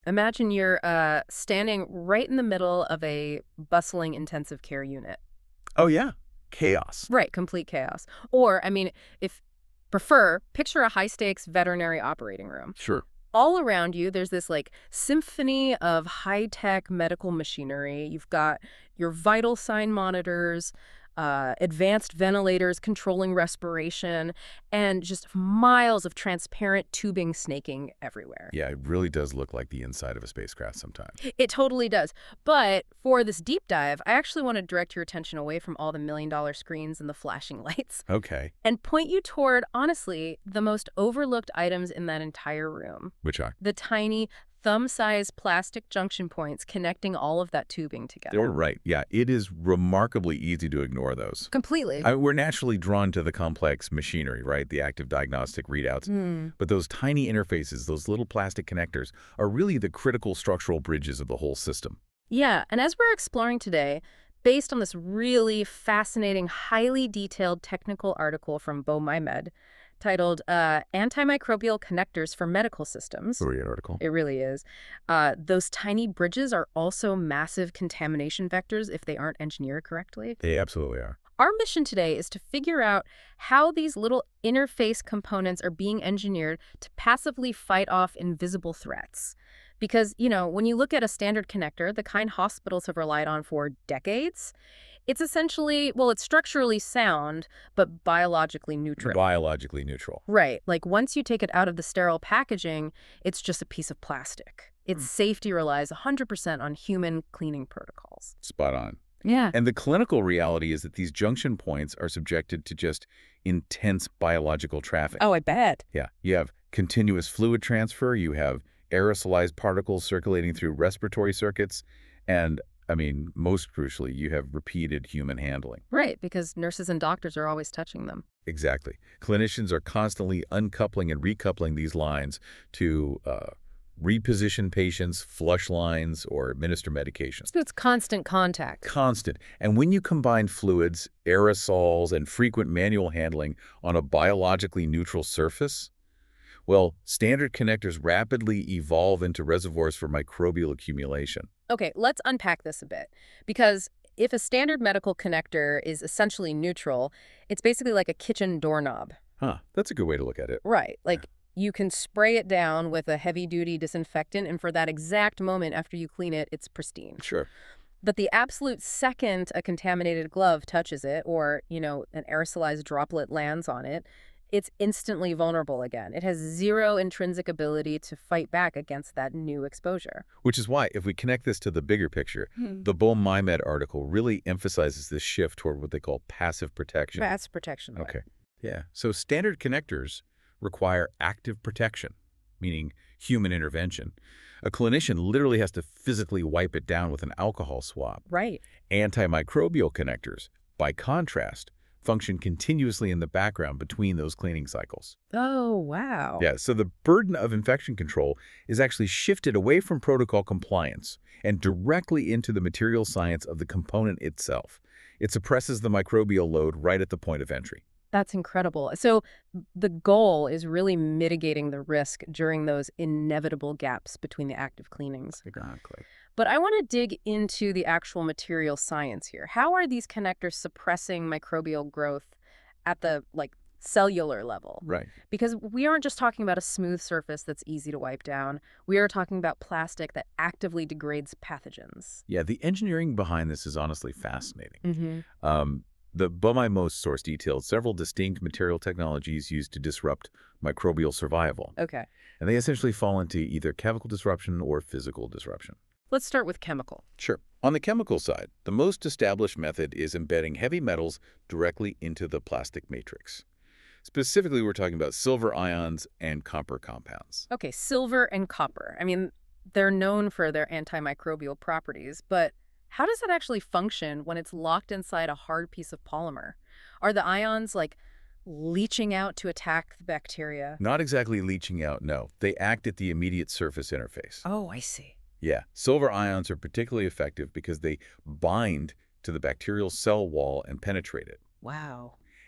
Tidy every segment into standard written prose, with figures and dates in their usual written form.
Imagine you're standing right in the middle of a bustling intensive care unit. Oh, yeah. Chaos. Right, complete chaos. Or, I mean, if prefer, picture a high-stakes veterinary operating room. Sure. All around you, there's this like symphony of high-tech medical machinery. You've got your vital sign monitors, advanced ventilators controlling respiration, and just miles of transparent tubing snaking everywhere. Yeah, it really does look like the inside of a spacecraft sometimes. It totally does. But for this deep dive, I actually want to direct your attention away from all the million-dollar screens and the flashing lights Okay. and point you toward, honestly, the most overlooked items in that entire room. Which are? The tiny, thumb-sized plastic junction points connecting all of that tubing You're together. right. Yeah, it is remarkably easy to ignore those. Completely. We're naturally drawn to the complex machinery, right? The active diagnostic readouts. Hmm. But those tiny interfaces, those little plastic connectors, are really the critical structural bridges of the whole system. Yeah, and as we're exploring today, based on this really fascinating, highly detailed technical article from BioMyMed titled Antimicrobial Connectors for Medical Systems. Brilliant article. It really is. Those tiny bridges are also massive contamination vectors if they aren't engineered correctly. They absolutely are. Our mission today is to figure out how these little interface components are being engineered to passively fight off invisible threats. Because, when you look at a standard connector, the kind hospitals have relied on for decades, it's essentially, well, it's structurally sound, but biologically neutral. Biologically neutral. Right. Like once you take it out of the sterile packaging, it's just a piece of plastic. Its safety relies 100% on human cleaning protocols. Spot on. Yeah. And the clinical reality is that these junction points are subjected to just intense biological traffic. Oh, I bet. Yeah. You have continuous fluid transfer, you have aerosolized particles circulating through respiratory circuits, and, most crucially, you have repeated human handling. Right, because nurses and doctors are always touching them. Exactly. Clinicians are constantly uncoupling and recoupling these lines to reposition patients, flush lines, or administer medications. So it's constant contact. Constant. And when you combine fluids, aerosols, and frequent manual handling on a biologically neutral surface, well, standard connectors rapidly evolve into reservoirs for microbial accumulation. Okay, let's unpack this a bit. Because if a standard medical connector is essentially neutral, it's basically like a kitchen doorknob. Huh, that's a good way to look at it. Right. Like you can spray it down with a heavy-duty disinfectant, and for that exact moment after you clean it, it's pristine. Sure. But the absolute second a contaminated glove touches it or, an aerosolized droplet lands on it, it's instantly vulnerable again. It has zero intrinsic ability to fight back against that new exposure. Which is why, if we connect this to the bigger picture, Hmm. the BioMyMed article really emphasizes this shift toward what they call passive protection. That's protection. Right? Okay. Yeah. So standard connectors require active protection, meaning human intervention. A clinician literally has to physically wipe it down with an alcohol swab. Right. Antimicrobial connectors, by contrast, function continuously in the background between those cleaning cycles. Oh, wow. Yeah, so the burden of infection control is actually shifted away from protocol compliance and directly into the material science of the component itself. It suppresses the microbial load right at the point of entry. That's incredible. So the goal is really mitigating the risk during those inevitable gaps between the active cleanings. Exactly. But I want to dig into the actual material science here. How are these connectors suppressing microbial growth at the cellular level? Right. Because we aren't just talking about a smooth surface that's easy to wipe down. We are talking about plastic that actively degrades pathogens. Yeah, the engineering behind this is honestly fascinating. Mm-hmm. The BioMyMed source detailed several distinct material technologies used to disrupt microbial survival, Okay. and they essentially fall into either chemical disruption or physical disruption. Let's start with chemical. Sure. On the chemical side, the most established method is embedding heavy metals directly into the plastic matrix. Specifically, we're talking about silver ions and copper compounds. Okay, silver and copper. I mean, they're known for their antimicrobial properties, but how does that actually function when it's locked inside a hard piece of polymer? Are the ions leaching out to attack the bacteria? Not exactly leaching out, no. They act at the immediate surface interface. Oh, I see. Yeah, silver ions are particularly effective because they bind to the bacterial cell wall and penetrate it. Wow.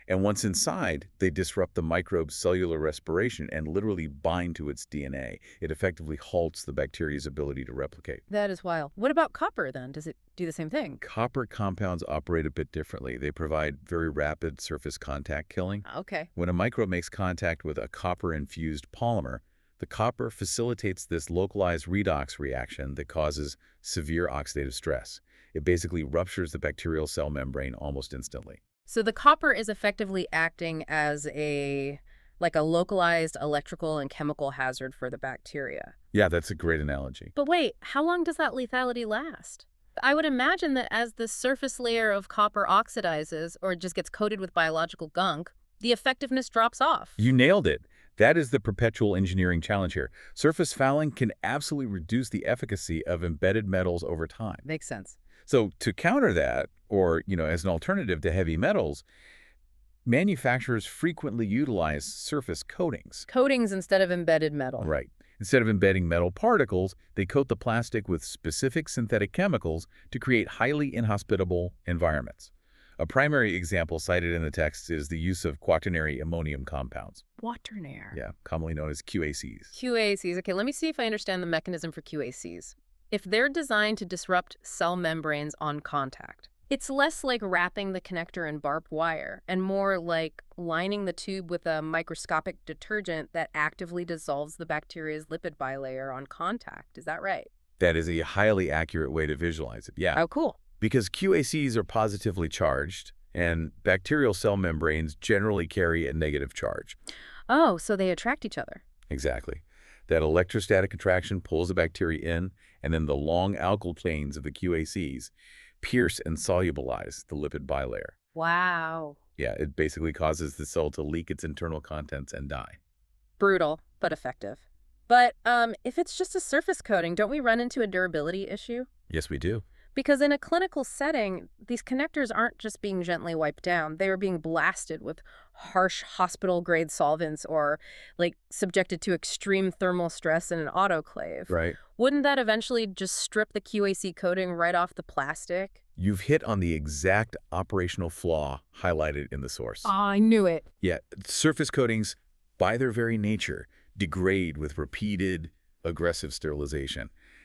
And once inside, they disrupt the microbe's cellular respiration and literally bind to its DNA. It effectively halts the bacteria's ability to replicate. That is wild. What about copper, then? Does it do the same thing? Copper compounds operate a bit differently. They provide very rapid surface contact killing. Okay. When a microbe makes contact with a copper-infused polymer, the copper facilitates this localized redox reaction that causes severe oxidative stress. It basically ruptures the bacterial cell membrane almost instantly. So the copper is effectively acting as like a localized electrical and chemical hazard for the bacteria. Yeah, that's a great analogy. But wait, how long does that lethality last? I would imagine that as the surface layer of copper oxidizes or just gets coated with biological gunk, the effectiveness drops off. You nailed it. That is the perpetual engineering challenge here. Surface fouling can absolutely reduce the efficacy of embedded metals over time. Makes sense. So to counter that, or as an alternative to heavy metals, manufacturers frequently utilize surface coatings. Coatings instead of embedded metal. Right. Instead of embedding metal particles, they coat the plastic with specific synthetic chemicals to create highly inhospitable environments. A primary example cited in the text is the use of quaternary ammonium compounds. Quaternary. Yeah, commonly known as QACs. QACs. Okay, let me see if I understand the mechanism for QACs. If they're designed to disrupt cell membranes on contact, it's less like wrapping the connector in barbed wire and more like lining the tube with a microscopic detergent that actively dissolves the bacteria's lipid bilayer on contact. Is that right? That is a highly accurate way to visualize it, yeah. Oh, cool. Because QACs are positively charged, and bacterial cell membranes generally carry a negative charge. Oh, so they attract each other. Exactly. That electrostatic attraction pulls the bacteria in, and then the long alkyl chains of the QACs pierce and solubilize the lipid bilayer. Wow. Yeah, it basically causes the cell to leak its internal contents and die. Brutal, but effective. But if it's just a surface coating, don't we run into a durability issue? Yes, we do. Because in a clinical setting, these connectors aren't just being gently wiped down. They are being blasted with harsh hospital-grade solvents or, subjected to extreme thermal stress in an autoclave. Right. Wouldn't that eventually just strip the QAC coating right off the plastic? You've hit on the exact operational flaw highlighted in the source. I knew it. Yeah, surface coatings, by their very nature, degrade with repeated aggressive sterilization.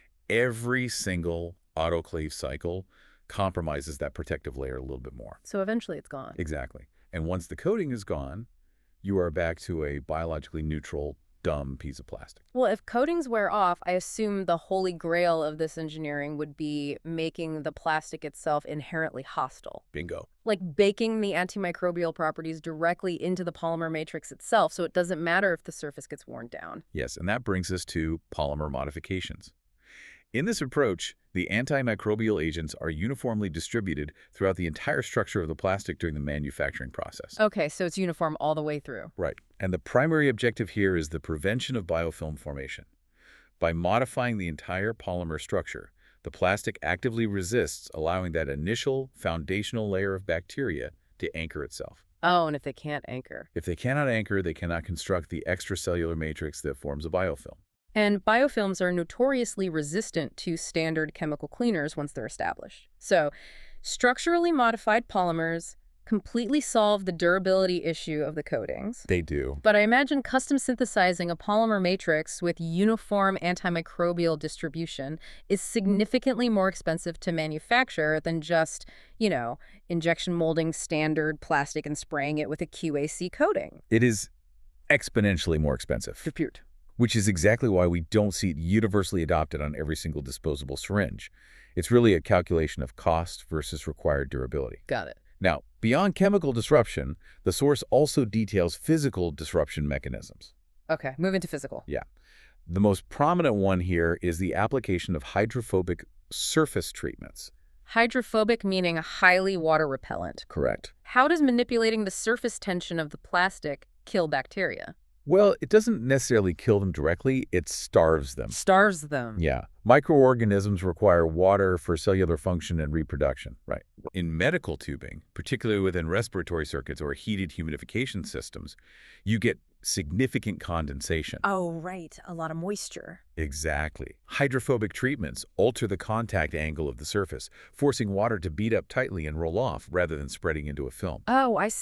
Every single autoclave cycle compromises that protective layer a little bit more. So eventually it's gone. Exactly. And once the coating is gone, you are back to a biologically neutral, dumb piece of plastic. Well, if coatings wear off, I assume the holy grail of this engineering would be making the plastic itself inherently hostile. Bingo. Like baking the antimicrobial properties directly into the polymer matrix itself, so it doesn't matter if the surface gets worn down. Yes, and that brings us to polymer modifications. In this approach, the antimicrobial agents are uniformly distributed throughout the entire structure of the plastic during the manufacturing process. Okay, so it's uniform all the way through. Right. And the primary objective here is the prevention of biofilm formation. By modifying the entire polymer structure, the plastic actively resists allowing that initial foundational layer of bacteria to anchor itself. Oh, and if they can't anchor. If they cannot anchor, they cannot construct the extracellular matrix that forms a biofilm. And biofilms are notoriously resistant to standard chemical cleaners once they're established. So, structurally modified polymers completely solve the durability issue of the coatings. They do. But I imagine custom synthesizing a polymer matrix with uniform antimicrobial distribution is significantly more expensive to manufacture than just, injection molding standard plastic and spraying it with a QAC coating. It is exponentially more expensive. Compute. Which is exactly why we don't see it universally adopted on every single disposable syringe. It's really a calculation of cost versus required durability. Got it. Now, beyond chemical disruption, the source also details physical disruption mechanisms. Okay, moving to physical. Yeah. The most prominent one here is the application of hydrophobic surface treatments. Hydrophobic meaning highly water repellent. Correct. How does manipulating the surface tension of the plastic kill bacteria? Well, it doesn't necessarily kill them directly, it starves them. Starves them. Yeah. Microorganisms require water for cellular function and reproduction. Right. In medical tubing, particularly within respiratory circuits or heated humidification systems, you get significant condensation. Oh, right. A lot of moisture. Exactly. Hydrophobic treatments alter the contact angle of the surface, forcing water to bead up tightly and roll off rather than spreading into a film. Oh, I see.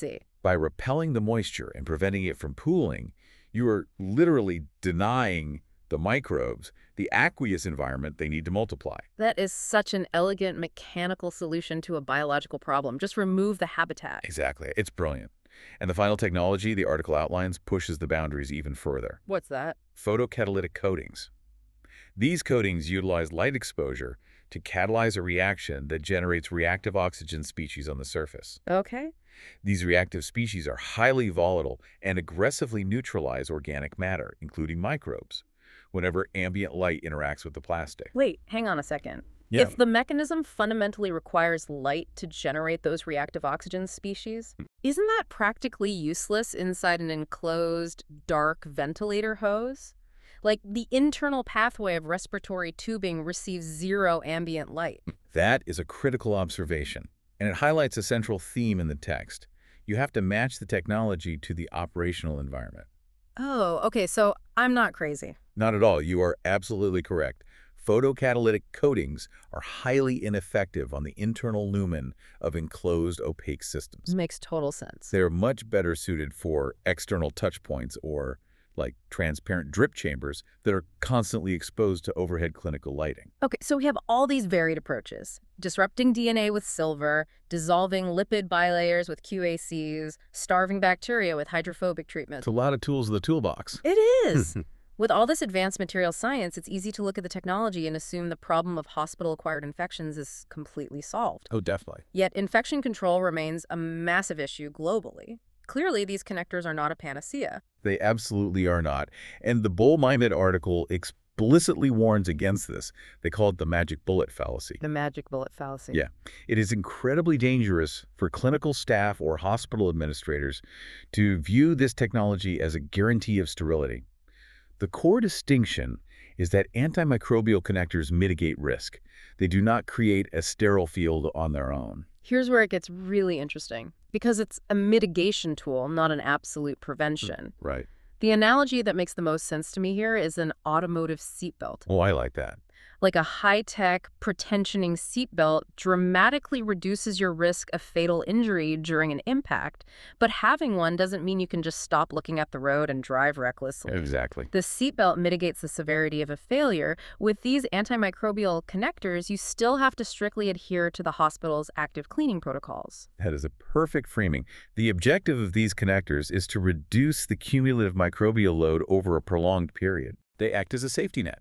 By repelling the moisture and preventing it from pooling, you are literally denying the microbes the aqueous environment they need to multiply. That is such an elegant mechanical solution to a biological problem. Just remove the habitat. Exactly. It's brilliant. And the final technology the article outlines pushes the boundaries even further. What's that? Photocatalytic coatings. These coatings utilize light exposure to catalyze a reaction that generates reactive oxygen species on the surface. Okay. These reactive species are highly volatile and aggressively neutralize organic matter, including microbes, whenever ambient light interacts with the plastic. Wait, hang on a second. Yeah. If the mechanism fundamentally requires light to generate those reactive oxygen species, isn't that practically useless inside an enclosed, dark ventilator hose? Like, the internal pathway of respiratory tubing receives zero ambient light. That is a critical observation, and it highlights a central theme in the text. You have to match the technology to the operational environment. Oh, okay, so I'm not crazy. Not at all. You are absolutely correct. Photocatalytic coatings are highly ineffective on the internal lumen of enclosed opaque systems. Makes total sense. They're much better suited for external touch points or like transparent drip chambers that are constantly exposed to overhead clinical lighting. Okay, so we have all these varied approaches. Disrupting DNA with silver, dissolving lipid bilayers with QACs, starving bacteria with hydrophobic treatments. It's a lot of tools in the toolbox. It is! With all this advanced material science, it's easy to look at the technology and assume the problem of hospital-acquired infections is completely solved. Oh, definitely. Yet infection control remains a massive issue globally. Clearly, these connectors are not a panacea. They absolutely are not. And the Bull-Maimed article explicitly warns against this. They call it the magic bullet fallacy. The magic bullet fallacy. Yeah. It is incredibly dangerous for clinical staff or hospital administrators to view this technology as a guarantee of sterility. The core distinction is that antimicrobial connectors mitigate risk. They do not create a sterile field on their own. Here's where it gets really interesting, because it's a mitigation tool, not an absolute prevention. Right. The analogy that makes the most sense to me here is an automotive seatbelt. Oh, I like that. Like a high-tech, pretensioning seatbelt dramatically reduces your risk of fatal injury during an impact, but having one doesn't mean you can just stop looking at the road and drive recklessly. Exactly. The seatbelt mitigates the severity of a failure. With these antimicrobial connectors, you still have to strictly adhere to the hospital's active cleaning protocols. That is a perfect framing. The objective of these connectors is to reduce the cumulative microbial load over a prolonged period. They act as a safety net.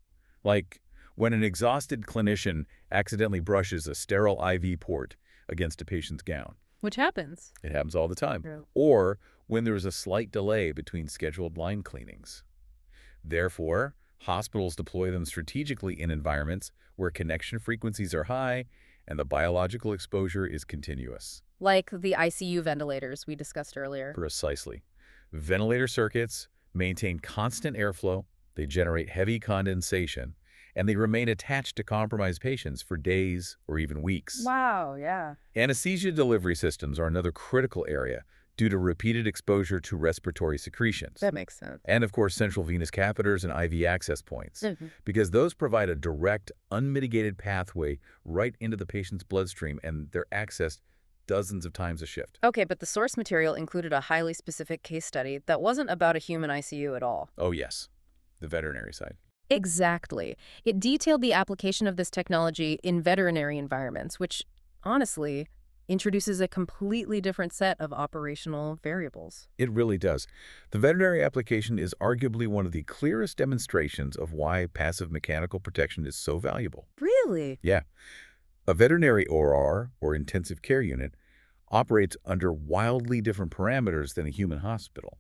Like when an exhausted clinician accidentally brushes a sterile IV port against a patient's gown. Which happens. It happens all the time. True. Or when there is a slight delay between scheduled line cleanings. Therefore, hospitals deploy them strategically in environments where connection frequencies are high and the biological exposure is continuous. Like the ICU ventilators we discussed earlier. Precisely. Ventilator circuits maintain constant airflow, they generate heavy condensation, and they remain attached to compromised patients for days or even weeks. Wow, yeah. Anesthesia delivery systems are another critical area due to repeated exposure to respiratory secretions. That makes sense. And, of course, central venous catheters and IV access points, because those provide a direct, unmitigated pathway right into the patient's bloodstream, and they're accessed dozens of times a shift. Okay, but the source material included a highly specific case study that wasn't about a human ICU at all. Oh, yes, the veterinary side. Exactly. It detailed the application of this technology in veterinary environments, which, honestly, introduces a completely different set of operational variables. It really does. The veterinary application is arguably one of the clearest demonstrations of why passive mechanical protection is so valuable. Really? Yeah. A veterinary OR, or intensive care unit, operates under wildly different parameters than a human hospital.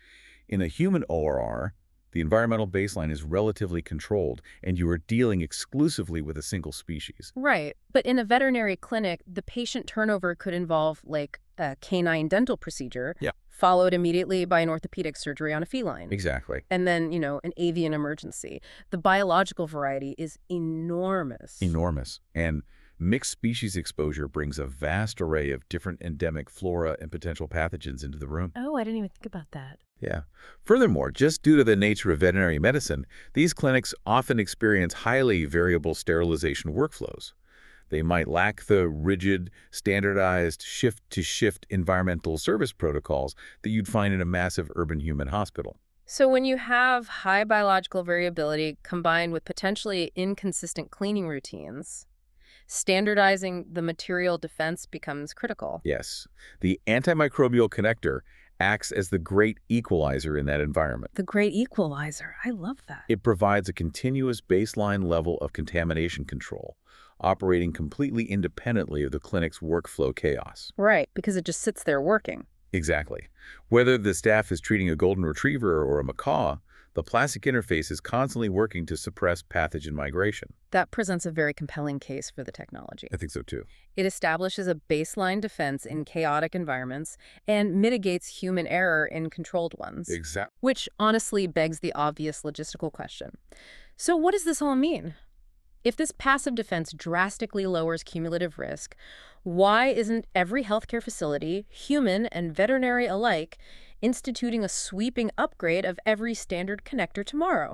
In a human OR, the environmental baseline is relatively controlled, and you are dealing exclusively with a single species. Right. But in a veterinary clinic, the patient turnover could involve, like, a canine dental procedure, followed immediately by an orthopedic surgery on a feline. Exactly. And then, an avian emergency. The biological variety is enormous. Enormous. And mixed species exposure brings a vast array of different endemic flora and potential pathogens into the room. Oh, I didn't even think about that. Yeah. Furthermore, just due to the nature of veterinary medicine, these clinics often experience highly variable sterilization workflows. They might lack the rigid, standardized shift-to-shift environmental service protocols that you'd find in a massive urban human hospital. So when you have high biological variability combined with potentially inconsistent cleaning routines, standardizing the material defense becomes critical. Yes, the antimicrobial connector acts as the great equalizer in that environment. The great equalizer. I love that. It provides a continuous baseline level of contamination control, operating completely independently of the clinic's workflow chaos. Right, because it just sits there working. Exactly. Whether the staff is treating a golden retriever or a macaw, the plastic interface is constantly working to suppress pathogen migration. That presents a very compelling case for the technology. I think so too. It establishes a baseline defense in chaotic environments and mitigates human error in controlled ones. Exactly. Which honestly begs the obvious logistical question. So what does this all mean? If this passive defense drastically lowers cumulative risk, why isn't every healthcare facility, human and veterinary alike, instituting a sweeping upgrade of every standard connector tomorrow?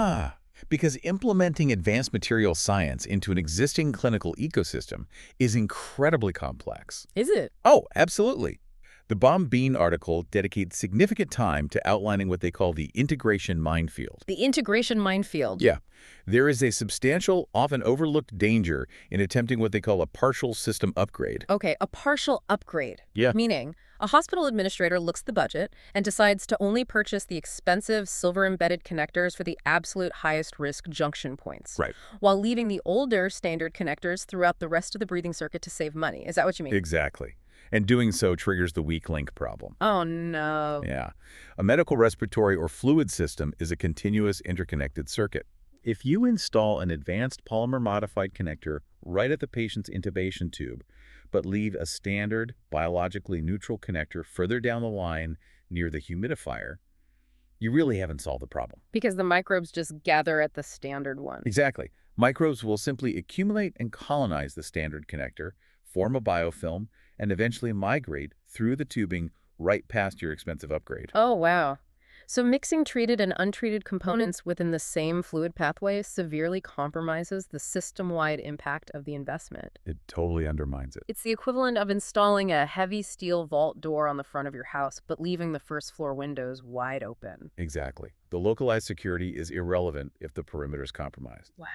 Because implementing advanced material science into an existing clinical ecosystem is incredibly complex. Is it? Oh, absolutely. The Bombeen article dedicates significant time to outlining what they call the integration minefield. The integration minefield. Yeah. There is a substantial, often overlooked danger in attempting what they call a partial system upgrade. Okay, a partial upgrade. Yeah. Meaning, a hospital administrator looks at the budget and decides to only purchase the expensive silver-embedded connectors for the absolute highest risk junction points. Right. While leaving the older standard connectors throughout the rest of the breathing circuit to save money. Is that what you mean? Exactly. And doing so triggers the weak link problem. Oh, no. Yeah. A medical respiratory or fluid system is a continuous interconnected circuit. If you install an advanced polymer-modified connector right at the patient's intubation tube, but leave a standard, biologically neutral connector further down the line near the humidifier, you really haven't solved the problem. Because the microbes just gather at the standard one. Exactly. Microbes will simply accumulate and colonize the standard connector, form a biofilm, and eventually migrate through the tubing right past your expensive upgrade. Oh, wow. So mixing treated and untreated components within the same fluid pathway severely compromises the system-wide impact of the investment. It totally undermines it. It's the equivalent of installing a heavy steel vault door on the front of your house, but leaving the first floor windows wide open. Exactly. The localized security is irrelevant if the perimeter is compromised. Wow.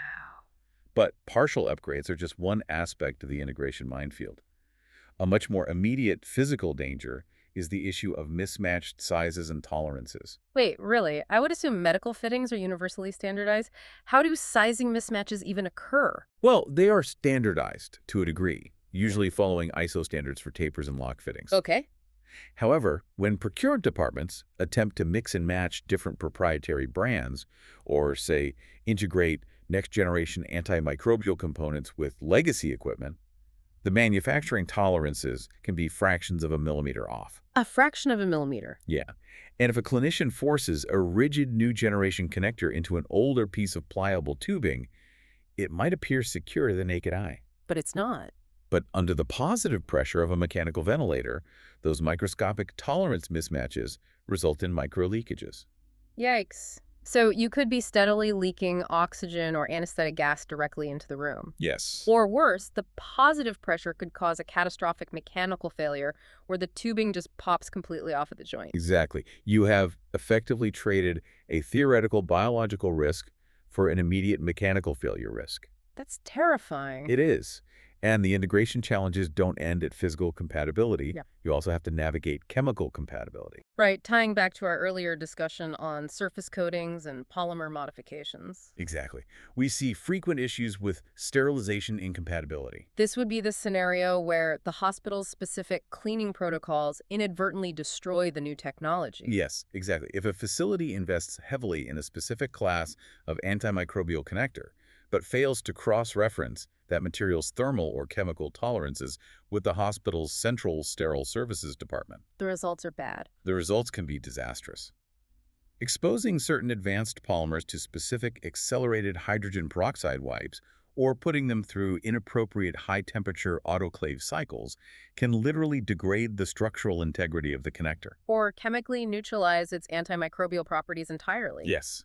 But partial upgrades are just one aspect of the integration minefield. A much more immediate physical danger is the issue of mismatched sizes and tolerances. Wait, really? I would assume medical fittings are universally standardized. How do sizing mismatches even occur? Well, they are standardized to a degree, usually following ISO standards for tapers and lock fittings. Okay. However, when procurement departments attempt to mix and match different proprietary brands, or, say, integrate next-generation antimicrobial components with legacy equipment, the manufacturing tolerances can be fractions of a millimeter off. A fraction of a millimeter. Yeah. And if a clinician forces a rigid new generation connector into an older piece of pliable tubing, it might appear secure to the naked eye. But it's not. But under the positive pressure of a mechanical ventilator, those microscopic tolerance mismatches result in micro-leakages. Yikes. So you could be steadily leaking oxygen or anesthetic gas directly into the room. Yes. Or worse, the positive pressure could cause a catastrophic mechanical failure where the tubing just pops completely off at the joint. Exactly. You have effectively traded a theoretical biological risk for an immediate mechanical failure risk. That's terrifying. It is. And the integration challenges don't end at physical compatibility. Yeah. You also have to navigate chemical compatibility. Right, tying back to our earlier discussion on surface coatings and polymer modifications. Exactly. We see frequent issues with sterilization incompatibility. This would be the scenario where the hospital's specific cleaning protocols inadvertently destroy the new technology. Yes, exactly. If a facility invests heavily in a specific class of antimicrobial connector, but fails to cross-reference that material's thermal or chemical tolerances with the hospital's central sterile services department, The results are bad. the results can be disastrous. Exposing certain advanced polymers to specific accelerated hydrogen peroxide wipes or putting them through inappropriate high-temperature autoclave cycles can literally degrade the structural integrity of the connector. Or chemically neutralize its antimicrobial properties entirely. Yes.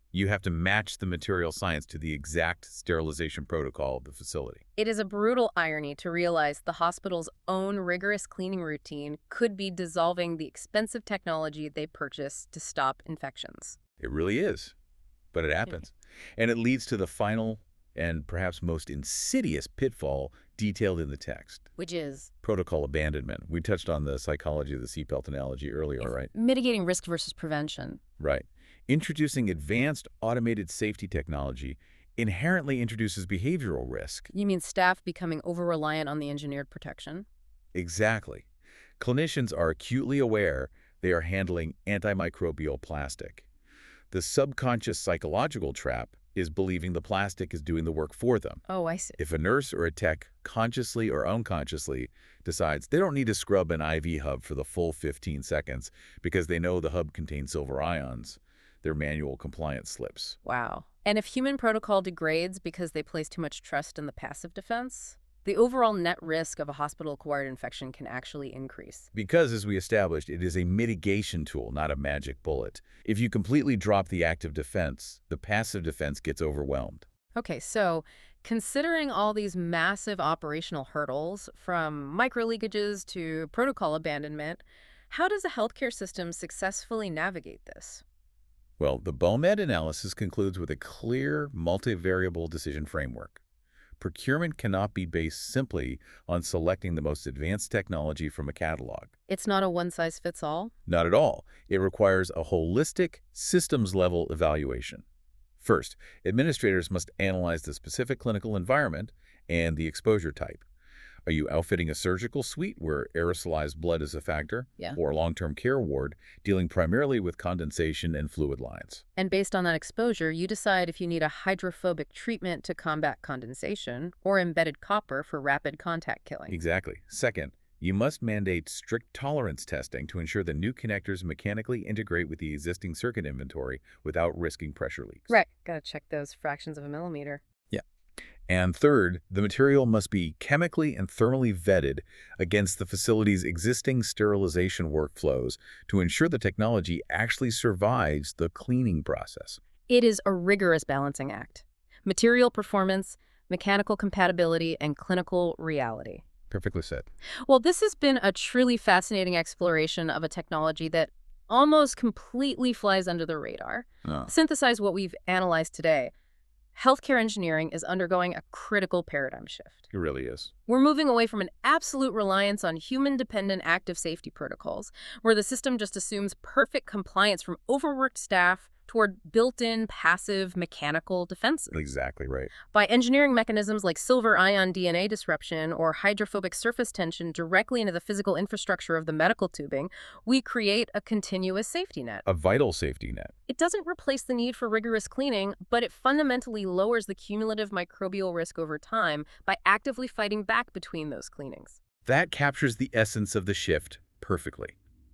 You have to match the material science to the exact sterilization protocol of the facility. It is a brutal irony to realize the hospital's own rigorous cleaning routine could be dissolving the expensive technology they purchased to stop infections. It really is, but it happens. And it leads to the final and perhaps most insidious pitfall detailed in the text. Which is Protocol abandonment. We touched on the psychology of the seatbelt analogy earlier, right? mitigating risk versus prevention. Right. Introducing advanced automated safety technology inherently introduces behavioral risk. You mean staff becoming over-reliant on the engineered protection? Exactly. Clinicians are acutely aware they are handling antimicrobial plastic. The subconscious psychological trap is believing the plastic is doing the work for them. Oh, I see. If a nurse or a tech consciously or unconsciously decides they don't need to scrub an IV hub for the full 15 seconds because they know the hub contains silver ions, their manual compliance slips. Wow. And if human protocol degrades because they place too much trust in the passive defense, the overall net risk of a hospital-acquired infection can actually increase. Because, as we established, it is a mitigation tool, not a magic bullet. If you completely drop the active defense, the passive defense gets overwhelmed. Okay, so considering all these massive operational hurdles, from microleakages to protocol abandonment, how does a healthcare system successfully navigate this? Well, the BOMED analysis concludes with a clear, multivariable decision framework. Procurement cannot be based simply on selecting the most advanced technology from a catalog. It's not a one-size-fits-all? Not at all. It requires a holistic, systems-level evaluation. First, administrators must analyze the specific clinical environment and the exposure type. Are you outfitting a surgical suite where aerosolized blood is a factor? Yeah. Or a long-term care ward dealing primarily with condensation and fluid lines? And based on that exposure, you decide if you need a hydrophobic treatment to combat condensation or embedded copper for rapid contact killing. Exactly. Second, you must mandate strict tolerance testing to ensure the new connectors mechanically integrate with the existing circuit inventory without risking pressure leaks. Right. Gotta check those fractions of a millimeter. And third, the material must be chemically and thermally vetted against the facility's existing sterilization workflows to ensure the technology actually survives the cleaning process. It is a rigorous balancing act. Material performance, mechanical compatibility, and clinical reality. Perfectly said. Well, this has been a truly fascinating exploration of a technology that almost completely flies under the radar. Oh. Synthesize what we've analyzed today. Healthcare engineering is undergoing a critical paradigm shift. It really is. We're moving away from an absolute reliance on human-dependent active safety protocols, where the system just assumes perfect compliance from overworked staff, toward built-in passive mechanical defenses. Exactly right. By engineering mechanisms like silver ion DNA disruption or hydrophobic surface tension directly into the physical infrastructure of the medical tubing, we create a continuous safety net. A vital safety net. It doesn't replace the need for rigorous cleaning, but it fundamentally lowers the cumulative microbial risk over time by actively fighting back between those cleanings. That captures the essence of the shift perfectly.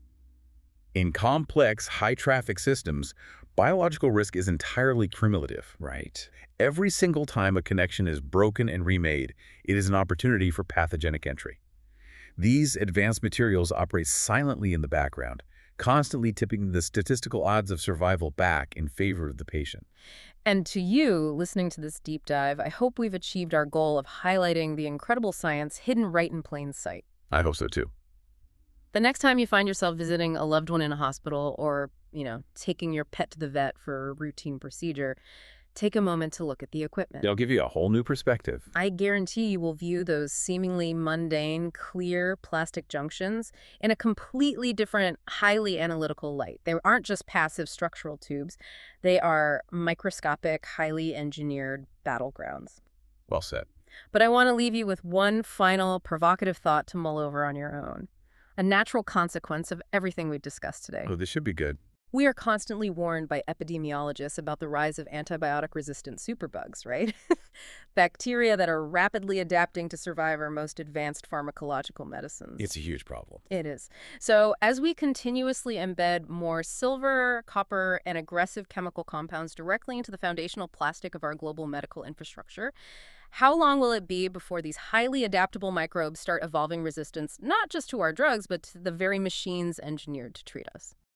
In complex, high-traffic systems, biological risk is entirely cumulative. Right. Every single time a connection is broken and remade, it is an opportunity for pathogenic entry. These advanced materials operate silently in the background, constantly tipping the statistical odds of survival back in favor of the patient. And to you, listening to this deep dive, I hope we've achieved our goal of highlighting the incredible science hidden right in plain sight. I hope so too. The next time you find yourself visiting a loved one in a hospital or, taking your pet to the vet for a routine procedure, take a moment to look at the equipment. They'll give you a whole new perspective. I guarantee you will view those seemingly mundane, clear plastic junctions in a completely different, highly analytical light. They aren't just passive structural tubes. They are microscopic, highly engineered battlegrounds. Well said. But I want to leave you with one final provocative thought to mull over on your own. A natural consequence of everything we've discussed today. Oh, this should be good. We are constantly warned by epidemiologists about the rise of antibiotic-resistant superbugs, right? Bacteria that are rapidly adapting to survive our most advanced pharmacological medicines. It's a huge problem. It is. So as we continuously embed more silver, copper, and aggressive chemical compounds directly into the foundational plastic of our global medical infrastructure, how long will it be before these highly adaptable microbes start evolving resistance not just to our drugs, but to the very machines engineered to treat us?